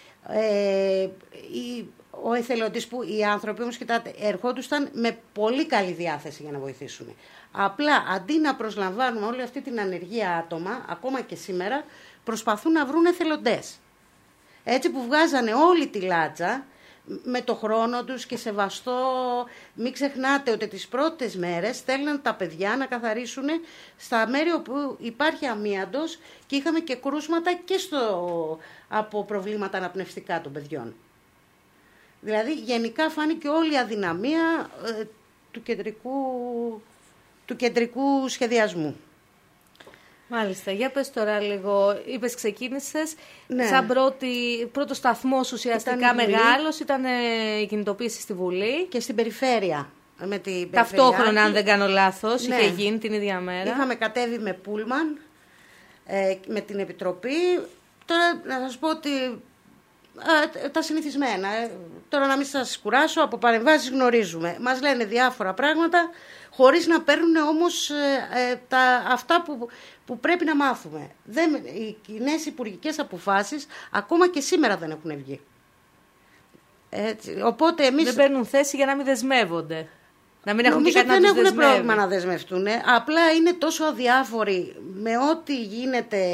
ε, η, ο εθελοντής, που οι άνθρωποι όμως, κοιτάτε, ερχόντουσαν με πολύ καλή διάθεση για να βοηθήσουν. Απλά αντί να προσλαμβάνουμε όλη αυτή την ανεργία άτομα, ακόμα και σήμερα, προσπαθούν να βρουν εθελοντές. Έτσι που βγάζανε όλη τη λάτσα, με το χρόνο τους και σεβαστό. Μην ξεχνάτε ότι τις πρώτες μέρες στέλναν τα παιδιά να καθαρίσουν στα μέρη όπου υπάρχει αμίαντος και είχαμε και κρούσματα και στο, από προβλήματα αναπνευστικά των παιδιών. Δηλαδή γενικά φάνηκε όλη η αδυναμία ε, του, κεντρικού, του κεντρικού σχεδιασμού. Μάλιστα. Για πες τώρα λίγο, είπες ξεκίνησες, ναι. σαν πρώτη, πρώτο σταθμός ουσιαστικά ήταν μεγάλος, ήταν η κινητοποίηση στη Βουλή. Και στην περιφέρεια. Με την ταυτόχρονα, αν δεν κάνω λάθος, ναι. είχε γίνει την ίδια μέρα. Είχαμε κατέβει με πούλμαν, ε, με την Επιτροπή. Τώρα να σας πω ότι ε, τα συνηθισμένα. Ε, τώρα να μην σας κουράσω, από παρεμβάσεις γνωρίζουμε. Μας λένε διάφορα πράγματα, χωρίς να παίρνουν όμως ε, ε, τα, αυτά που, που πρέπει να μάθουμε. Δεν, οι κοινές υπουργικές αποφάσεις ακόμα και σήμερα δεν έχουν βγει. Έτσι, οπότε εμείς... Δεν παίρνουν θέση για να μην δεσμεύονται. Να μην έχουν νομίζω και κάτι ότι να δεν έχουν δεσμεύει. πρόβλημα να δεσμευτούν. Απλά είναι τόσο αδιάφοροι με ό,τι γίνεται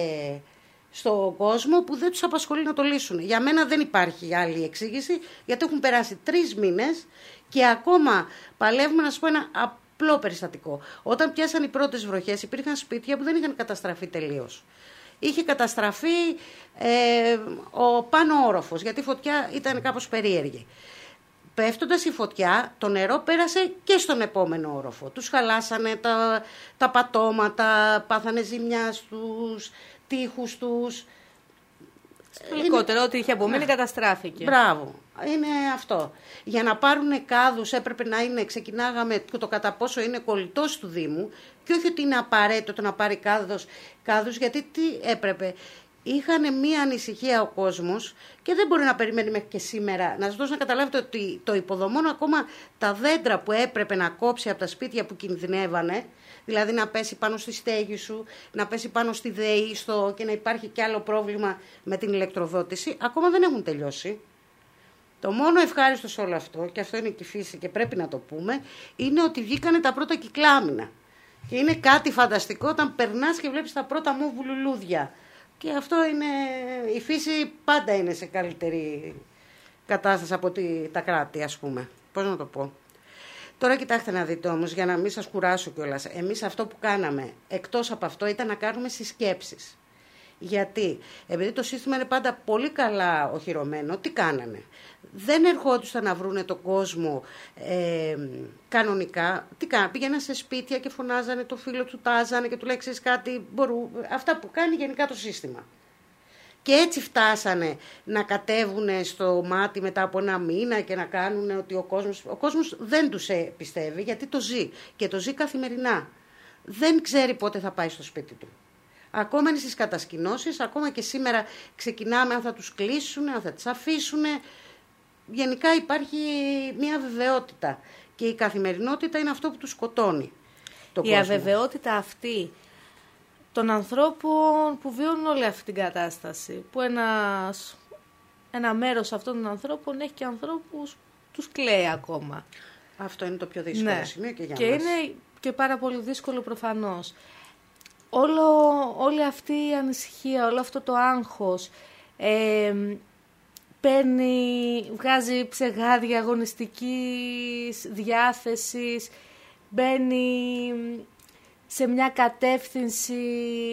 στον κόσμο που δεν τους απασχολεί να το λύσουν. Για μένα δεν υπάρχει άλλη εξήγηση, γιατί έχουν περάσει τρεις μήνες και ακόμα παλεύουμε. Να σου πω ένα απλό περιστατικό. Όταν πιάσαν οι πρώτες βροχές, υπήρχαν σπίτια που δεν είχαν καταστραφεί τελείως. Είχε καταστραφεί ε, ο πάνω όροφος, γιατί η φωτιά ήταν κάπως περίεργη. Πέφτοντας η φωτιά, το νερό πέρασε και στον επόμενο όροφο. Τους χαλάσανε τα, τα πατώματα, πάθανε ζημιά στους τοίχους τους. Λιγότερο, ό,τι είχε απομείνει καταστράφηκε. Μπράβο, είναι αυτό. Για να πάρουν κάδους έπρεπε να είναι, ξεκινάγαμε το κατά πόσο είναι κολλητός του Δήμου και όχι ότι είναι απαραίτητο το να πάρει κάδους, κάδους γιατί τι έπρεπε. Είχαν μία ανησυχία ο κόσμος και δεν μπορεί να περιμένει μέχρι και σήμερα. Να σας δώσω να καταλάβετε ότι το υποδομών, ακόμα τα δέντρα που έπρεπε να κόψει από τα σπίτια που κινδυνεύανε, δηλαδή να πέσει πάνω στη στέγη σου, να πέσει πάνω στη ΔΕΗ στο, και να υπάρχει κι άλλο πρόβλημα με την ηλεκτροδότηση, ακόμα δεν έχουν τελειώσει. Το μόνο ευχάριστο σε όλο αυτό, και αυτό είναι και η φύση και πρέπει να το πούμε, είναι ότι βγήκανε τα πρώτα κυκλάμινα. Και είναι κάτι φανταστικό όταν περνάς και βλέπεις τα πρώτα μόβου λουλούδια. Και αυτό είναι, η φύση πάντα είναι σε καλύτερη κατάσταση από τη, τα κράτη, ας πούμε. Πώς να το πω. Τώρα κοιτάξτε να δείτε όμως, για να μην σας κουράσω κιόλας. Εμείς αυτό που κάναμε, εκτός από αυτό, ήταν να κάνουμε συσκέψεις. Γιατί, επειδή το σύστημα είναι πάντα πολύ καλά οχυρωμένο, τι κάνανε. Δεν ερχόντουσαν να βρούνε τον κόσμο ε, κανονικά. Τι κάνανε, πήγαιναν σε σπίτια και φωνάζανε το φίλο του, τάζανε και του λέει ξέρεις κάτι, μπορού, αυτά που κάνει γενικά το σύστημα. Και έτσι φτάσανε να κατέβουν στο μάτι μετά από ένα μήνα και να κάνουν ότι ο κόσμος, ο κόσμος δεν τους πιστεύει γιατί το ζει και το ζει καθημερινά. Δεν ξέρει πότε θα πάει στο σπίτι του. Ακόμα είναι στις κατασκηνώσεις, ακόμα και σήμερα ξεκινάμε αν θα τους κλείσουν, αν θα τις αφήσουν. Γενικά υπάρχει μια αβεβαιότητα και η καθημερινότητα είναι αυτό που τους σκοτώνει. Το η κόσμο. Αβεβαιότητα αυτή των ανθρώπων που βιώνουν όλη αυτή την κατάσταση, που ένας, ένα μέρος αυτών των ανθρώπων έχει και ανθρώπους τους κλαίει ακόμα. Αυτό είναι το πιο δύσκολο ναι. σημείο και για και μας. Είναι και πάρα πολύ δύσκολο προφανώς. Όλο, όλη αυτή η ανησυχία, όλο αυτό το άγχος ε, παίρνει, βγάζει ψεγάδια αγωνιστικής διάθεσης, μπαίνει σε μια κατεύθυνση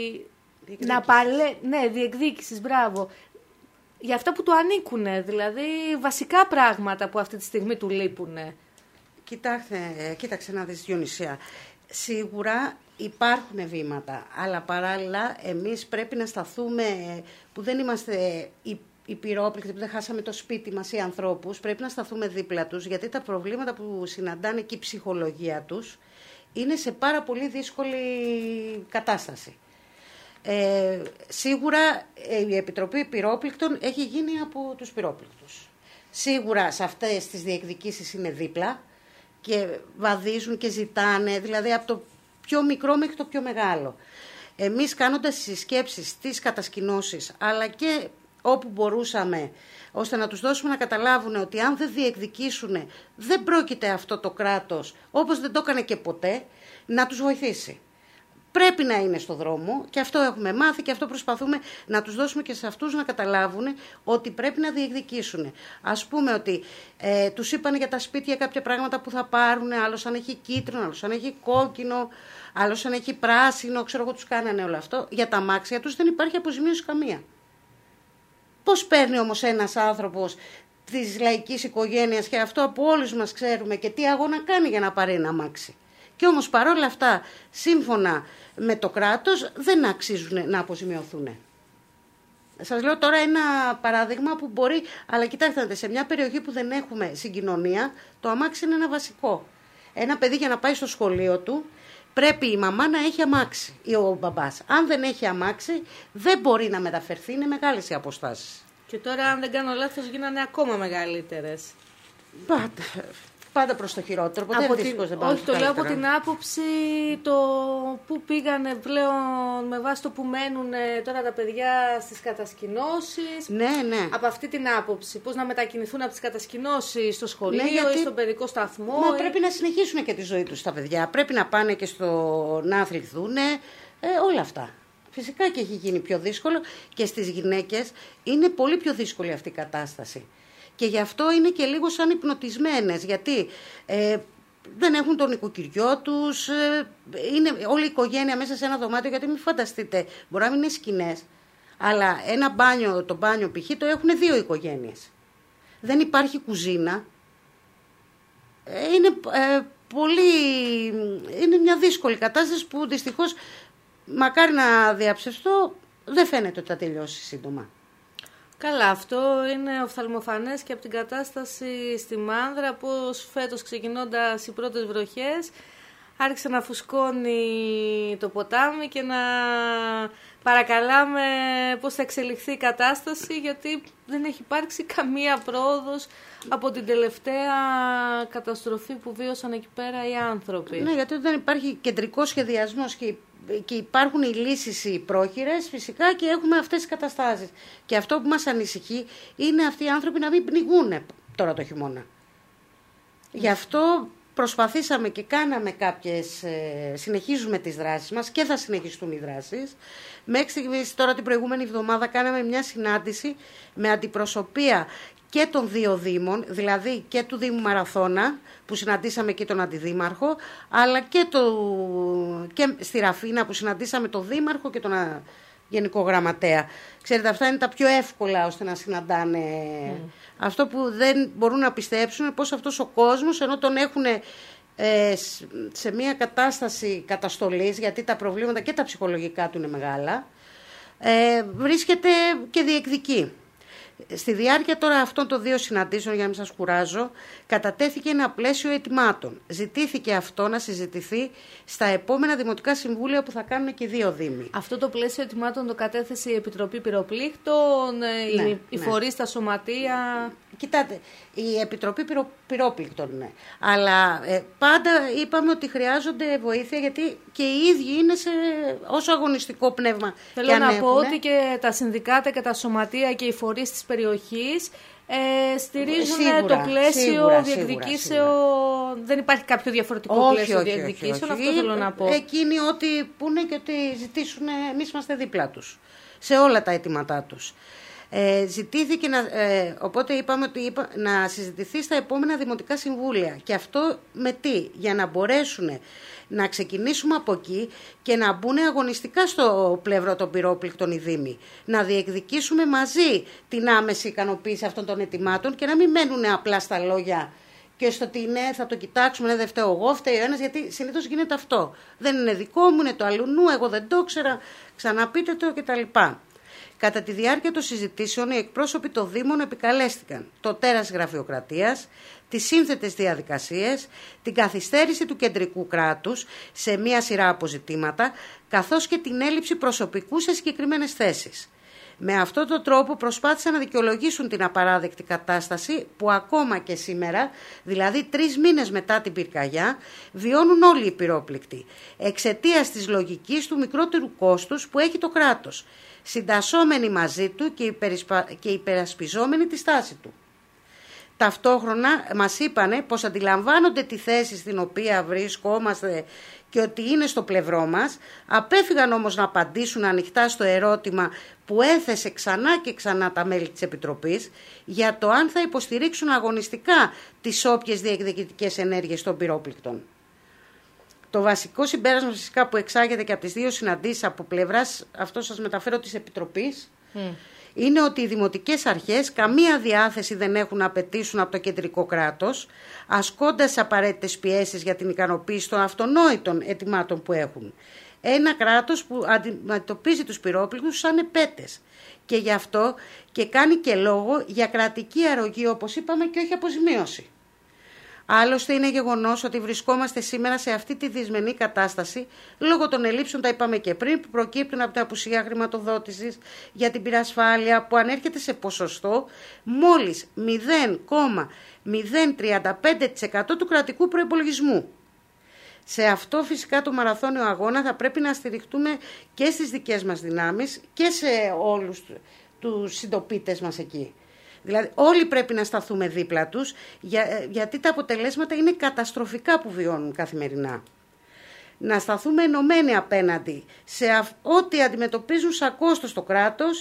να παλέ... ναι, διεκδίκησης, μπράβο, για αυτά που του ανήκουνε, δηλαδή βασικά πράγματα που αυτή τη στιγμή του λείπουνε. Κοιτάξτε, κοίταξε να δεις Διονυσία, σίγουρα υπάρχουν βήματα, αλλά παράλληλα εμείς πρέπει να σταθούμε, που δεν είμαστε οι πυρόπληκτοι, που δεν χάσαμε το σπίτι μας οι ανθρώπους, πρέπει να σταθούμε δίπλα τους, γιατί τα προβλήματα που συναντάνε και η ψυχολογία τους είναι σε πάρα πολύ δύσκολη κατάσταση. Ε, σίγουρα η Επιτροπή Πυρόπληκτων έχει γίνει από τους πυρόπληκτους. Σίγουρα σε αυτές τις διεκδικήσεις είναι δίπλα και βαδίζουν και ζητάνε, δηλαδή από το πιο μικρό μέχρι το πιο μεγάλο. Εμείς κάνοντας τις συσκέψεις, τις κατασκηνώσεις, αλλά και όπου μπορούσαμε, ώστε να τους δώσουμε να καταλάβουν ότι αν δεν διεκδικήσουν, δεν πρόκειται αυτό το κράτος, όπως δεν το έκανε και ποτέ, να τους βοηθήσει. πρέπει να είναι στο δρόμο και αυτό έχουμε μάθει και αυτό προσπαθούμε να τους δώσουμε και σε αυτούς να καταλάβουν ότι πρέπει να διεκδικήσουν. Ας πούμε ότι ε, τους είπαν για τα σπίτια κάποια πράγματα που θα πάρουν, άλλος αν έχει κίτρινο, άλλος αν έχει κόκκινο, άλλος αν έχει πράσινο, ξέρω εγώ τους κάνανε όλο αυτό. Για τα αμάξια τους δεν υπάρχει αποζημίωση καμία. Πώς παίρνει όμως ένας άνθρωπος της λαϊκής οικογένειας και αυτό από όλους μας ξέρουμε και τι αγώνα κάνει για να πάρει ένα αμάξι. Και όμως παρόλα αυτά, σύμφωνα με το κράτος, δεν αξίζουν να αποζημιωθούν. Σας λέω τώρα ένα παράδειγμα που μπορεί, αλλά κοιτάξτε, σε μια περιοχή που δεν έχουμε συγκοινωνία, το αμάξι είναι ένα βασικό. Ένα παιδί για να πάει στο σχολείο του, πρέπει η μαμά να έχει αμάξι ή ο μπαμπάς. Αν δεν έχει αμάξι, δεν μπορεί να μεταφερθεί, είναι μεγάλες οι αποστάσεις. Και τώρα, αν δεν κάνω λάθος, γίνανε ακόμα μεγαλύτερες. Πάντα, πάντα προς το χειρότερο. Ποτέ από την, δεν όχι, το λέω από την άποψη το που πήγανε πλέον με βάση το που μένουν τώρα τα παιδιά στις κατασκηνώσεις. Ναι, ναι. Από αυτή την άποψη. Πώς να μετακινηθούν από τις κατασκηνώσεις στο σχολείο, ναι, γιατί... ή στον παιδικό σταθμό. Μα ή... πρέπει να συνεχίσουν και τη ζωή τους τα παιδιά. Πρέπει να πάνε και στο να αθληθούν. Ε, όλα αυτά. Φυσικά και έχει γίνει πιο δύσκολο και στις γυναίκες είναι πολύ πιο δύσκολη αυτή η κατάσταση. Και γι' αυτό είναι και λίγο σαν υπνοτισμένες, γιατί ε, δεν έχουν τον οικοκυριό τους, ε, είναι όλη η οικογένεια μέσα σε ένα δωμάτιο, γιατί μην φανταστείτε, μπορεί να μην είναι σκηνές, αλλά ένα μπάνιο, το μπάνιο π.χ. το έχουν δύο οικογένειες. Δεν υπάρχει κουζίνα, ε, είναι, ε, πολύ, είναι μια δύσκολη κατάσταση που δυστυχώς μακάρι να διαψευστώ, δεν φαίνεται ότι θα τελειώσει σύντομα. Καλά, αυτό είναι οφθαλμοφανές και από την κατάσταση στη Μάνδρα, πως φέτος ξεκινώντας οι πρώτες βροχές άρχισε να φουσκώνει το ποτάμι και να παρακαλάμε πώς θα εξελιχθεί η κατάσταση, γιατί δεν έχει υπάρξει καμία πρόοδος από την τελευταία καταστροφή που βίωσαν εκεί πέρα οι άνθρωποι. Ναι, γιατί δεν υπάρχει κεντρικό σχεδιασμός και και υπάρχουν οι λύσεις οι πρόχειρες φυσικά και έχουμε αυτές τις καταστάσεις. Και αυτό που μας ανησυχεί είναι αυτοί οι άνθρωποι να μην πνιγούν τώρα το χειμώνα. Mm. Γι' αυτό προσπαθήσαμε και κάναμε κάποιες, ε, συνεχίζουμε τις δράσεις μας και θα συνεχιστούν οι δράσεις. Μέχρι στιγμής, τώρα την προηγούμενη εβδομάδα κάναμε μια συνάντηση με αντιπροσωπεία και των δύο δήμων, δηλαδή και του Δήμου Μαραθώνα, που συναντήσαμε και τον Αντιδήμαρχο, αλλά και, το, και στη Ραφίνα που συναντήσαμε τον Δήμαρχο και τον Γενικό Γραμματέα. Ξέρετε, αυτά είναι τα πιο εύκολα ώστε να συναντάνε. Mm. Αυτό που δεν μπορούν να πιστέψουν πώς αυτός ο κόσμος, ενώ τον έχουν ε, σε μια κατάσταση καταστολής, γιατί τα προβλήματα και τα ψυχολογικά του είναι μεγάλα, ε, βρίσκεται και διεκδικεί. Στη διάρκεια τώρα αυτών των δύο συναντήσεων, για να μην σας κουράζω, κατατέθηκε ένα πλαίσιο αιτημάτων. Ζητήθηκε αυτό να συζητηθεί στα επόμενα δημοτικά συμβούλια που θα κάνουν και οι δύο δήμοι. Αυτό το πλαίσιο αιτημάτων το κατέθεσε η Επιτροπή Πυροπλήκτων, ναι, οι, οι ναι. φορείς, τα σωματεία. Κοιτάτε, η Επιτροπή πυρο, Πυρόπληκτων, ναι. Αλλά ε, πάντα είπαμε ότι χρειάζονται βοήθεια, γιατί και οι ίδιοι είναι σε όσο αγωνιστικό πνεύμα. Θέλω να έχουν, πω ότι και τα συνδικάτα και τα σωματεία και οι φορείς της περιοχής ε, στηρίζουν σίγουρα, το πλαίσιο διεκδικήσεων. Δεν υπάρχει κάποιο διαφορετικό όχι, πλαίσιο διεκδικήσεων, αυτό θέλω να πω. Εκείνοι ό,τι πούνε και ότι ζητήσουν, εμείς είμαστε δίπλα τους σε όλα τα αιτήματά τους. Ε, ζητήθηκε να, ε, οπότε είπαμε ότι είπα, να συζητηθεί στα επόμενα δημοτικά συμβούλια. Και αυτό με τι? Για να μπορέσουν να ξεκινήσουμε από εκεί και να μπουν αγωνιστικά στο πλευρό των πυρόπληκτων οι δήμοι. Να διεκδικήσουμε μαζί την άμεση ικανοποίηση αυτών των αιτημάτων και να μην μένουν απλά στα λόγια και στο ότι ναι, θα το κοιτάξουμε, ναι, δεν φταίω εγώ, φταίει ο ένας, γιατί συνήθως γίνεται αυτό. Δεν είναι δικό μου, είναι το αλλουνού, εγώ δεν το ήξερα, ξαναπείτε το κτλ. Κατά τη διάρκεια των συζητήσεων, οι εκπρόσωποι των Δήμων επικαλέστηκαν το τέρας γραφειοκρατίας, τις σύνθετες διαδικασίες, την καθυστέρηση του κεντρικού κράτους σε μία σειρά αποζητήματα, καθώς και την έλλειψη προσωπικού σε συγκεκριμένες θέσεις. Με αυτόν τον τρόπο προσπάθησαν να δικαιολογήσουν την απαράδεκτη κατάσταση που ακόμα και σήμερα, δηλαδή τρεις μήνες μετά την πυρκαγιά, βιώνουν όλοι οι πυρόπληκτοι, εξαιτίας της λογικής του μικρότερου κόστους που έχει το κράτος, συντασσόμενοι μαζί του και, υπερασπιζόμενοι τη στάση του. ταυτόχρονα μας είπανε πως αντιλαμβάνονται τη θέση στην οποία βρισκόμαστε και ότι είναι στο πλευρό μας. Απέφυγαν όμως να απαντήσουν ανοιχτά στο ερώτημα που έθεσε ξανά και ξανά τα μέλη της Επιτροπής για το αν θα υποστηρίξουν αγωνιστικά τις όποιες διεκδικητικές ενέργειες των πυρόπληκτων. Το βασικό συμπέρασμα φυσικά που εξάγεται και από τις δύο συναντήσεις από πλευράς, αυτό σας μεταφέρω, της Επιτροπής, mm. είναι ότι οι δημοτικές αρχές καμία διάθεση δεν έχουν να απαιτήσουν από το κεντρικό κράτος, ασκώντας τις απαραίτητες πιέσεις για την ικανοποίηση των αυτονόητων αιτημάτων που έχουν. Ένα κράτος που αντιμετωπίζει τους πυρόπληκτους σαν επέτες και γι' αυτό και κάνει και λόγο για κρατική αρρωγή, όπως είπαμε, και όχι αποζημίωση. Άλλωστε είναι γεγονός ότι βρισκόμαστε σήμερα σε αυτή τη δυσμενή κατάσταση λόγω των ελλείψεων, τα είπαμε και πριν, που προκύπτουν από την απουσία χρηματοδότησης για την πυρασφάλεια, που ανέρχεται σε ποσοστό μόλις μηδέν κόμμα μηδέν τριάντα πέντε τοις εκατό του κρατικού προϋπολογισμού. Σε αυτό φυσικά το μαραθώνιο αγώνα θα πρέπει να στηριχτούμε και στις δικές μας δυνάμεις και σε όλους τους συντοπίτες μας εκεί. Δηλαδή όλοι πρέπει να σταθούμε δίπλα τους, για, γιατί τα αποτελέσματα είναι καταστροφικά που βιώνουν καθημερινά. Να σταθούμε ενωμένοι απέναντι σε αυ, ό,τι αντιμετωπίζουν σαν κόστος το κράτος,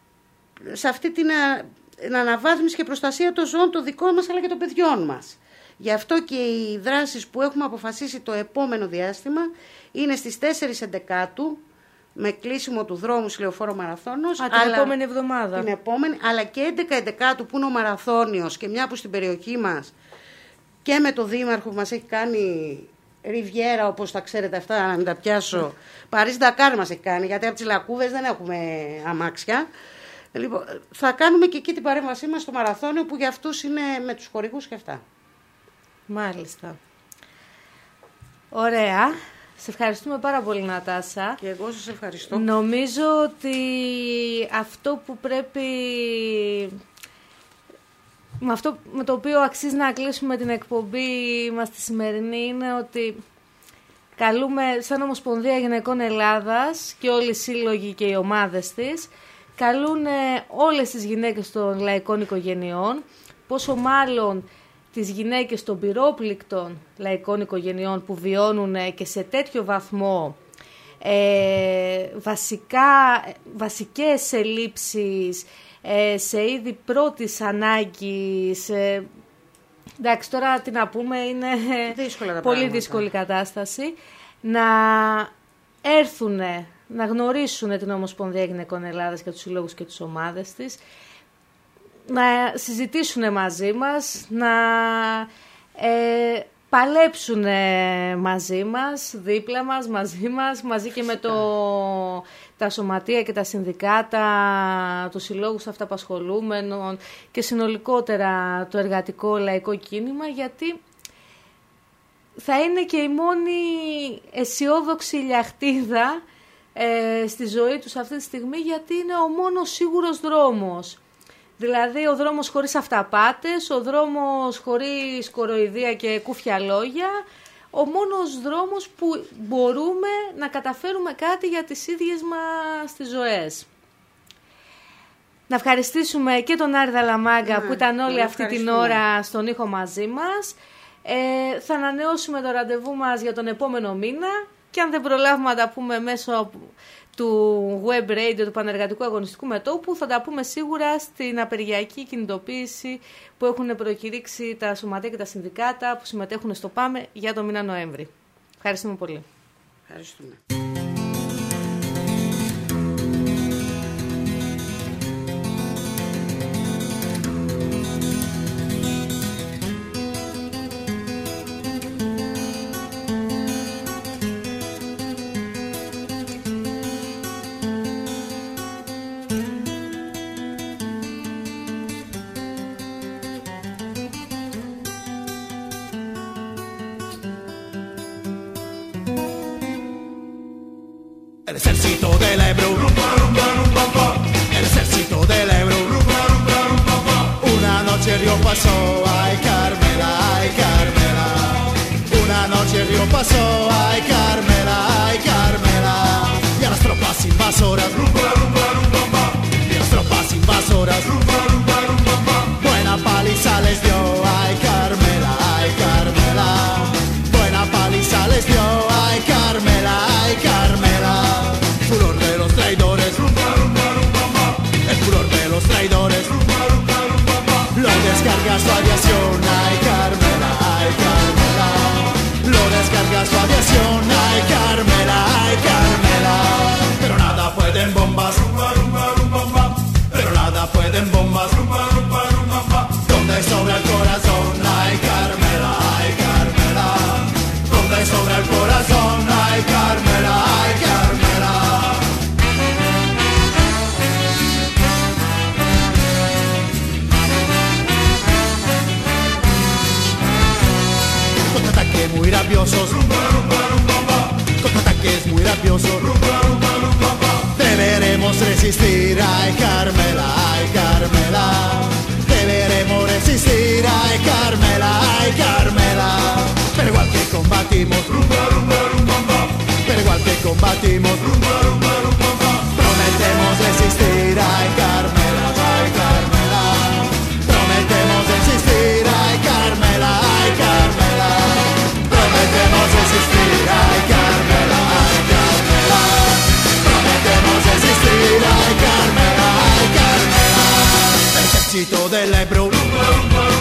σε αυτή την, την αναβάθμιση και προστασία των ζώων των δικών μας αλλά και των παιδιών μας. Γι' αυτό και οι δράσεις που έχουμε αποφασίσει το επόμενο διάστημα είναι στις τέσσερις Εντεκάτου, με κλείσιμο του δρόμου Λεωφόρο Μαραθώνος. Α, την αλλά, επόμενη εβδομάδα. Την επόμενη, αλλά και έντεκα Εντεκάτου που είναι ο Μαραθώνιος και μια που στην περιοχή μας και με το Δήμαρχο που μας έχει κάνει Ριβιέρα, όπως τα ξέρετε αυτά, να μην τα πιάσω. Παρίσι Ντακάρ μας έχει κάνει, γιατί από τις Λακκούβες δεν έχουμε αμάξια. Λοιπόν, θα κάνουμε και εκεί την παρέμβασή μας στο Μαραθώνιο, που για αυτούς είναι με τους χορηγούς και αυτά. Μάλιστα. Ωραία. Σε ευχαριστούμε πάρα πολύ, Νατάσα. Και εγώ σας ευχαριστώ. Νομίζω ότι αυτό που πρέπει, με αυτό με το οποίο αξίζει να κλείσουμε την εκπομπή μας τη σημερινή, είναι ότι καλούμε σαν Ομοσπονδία Γυναικών Ελλάδας και όλοι οι σύλλογοι και οι ομάδες της, καλούν όλες τις γυναίκες των λαϊκών οικογενειών, πόσο μάλλον τις γυναίκες των πυρόπληκτων λαϊκών οικογενειών που βιώνουν και σε τέτοιο βαθμό ε, βασικά, βασικές ελλείψεις ε, σε είδη πρώτης ανάγκης. Ε, εντάξει, τώρα τι να πούμε, είναι πολύ πράγματα. Δύσκολη κατάσταση. Να έρθουν, να γνωρίσουν την Ομοσπονδία Γυναικών Ελλάδας και τους συλλόγους και τις ομάδες της, να συζητήσουν μαζί μας, να ε, παλέψουν μαζί μας, δίπλα μας, μαζί μας, μαζί και με το, τα σωματεία και τα συνδικάτα, τους συλλόγους αυταπασχολούμενων και συνολικότερα το εργατικό λαϊκό κίνημα, γιατί θα είναι και η μόνη αισιόδοξη λιαχτίδα ε, στη ζωή τους αυτή τη στιγμή, γιατί είναι ο μόνος σίγουρος δρόμος. Δηλαδή ο δρόμος χωρίς αυταπάτες, ο δρόμος χωρίς κοροϊδία και κούφια λόγια, ο μόνος δρόμος που μπορούμε να καταφέρουμε κάτι για τις ίδιες μας τις ζωές. Να ευχαριστήσουμε και τον Άρη Δαλαμάγκα ναι, που ήταν όλη αυτή την ώρα στον ήχο μαζί μας. Ε, θα ανανεώσουμε το ραντεβού μας για τον επόμενο μήνα και αν δεν προλάβουμε να τα πούμε μέσω του web radio του Πανεργατικού Αγωνιστικού Μετώπου, θα τα πούμε σίγουρα στην απεργιακή κινητοποίηση που έχουν προκηρύξει τα σωματεία και τα συνδικάτα που συμμετέχουν στο ΠΑΜΕ για το μήνα Νοέμβρη. Ευχαριστούμε πολύ. Ευχαριστούμε. El ejército del Ebro, el ejército del Ebro. Una noche el río pasó, ay Carmela, ay Carmela. Una noche el río pasó, ay Carmela, ay Carmela. Y a las tropas invasoras, y a las tropas invasoras, buena paliza les dio. su aviación, ay Carmela, ay Carmela. Lo descarga su aviación, ay Carmela, ay Carmela. Pero nada pueden bombas, pero nada pueden bombas. Donde sobra el corazón, ay Carmela, ay Carmela. Donde sobra el corazón, ay Carmela, ay Carmela. Contraataques muy rabiosos, contraataques muy rabiosos. Deberemos resistir, ay Carmela, ay Carmela. Deberemos resistir, ay Carmela, ay Carmela. Pero igual que combatimos, pero igual que combatimos, prometemos resistir, ay Carmela, ay Carmela. Prometemos resistir, ay Carmela, ay Carmela. Prometemos resistir, ay Carmela, ay Carmela. Prometemos resistir, ay Carmela, ay Carmela. El ejército del Ebro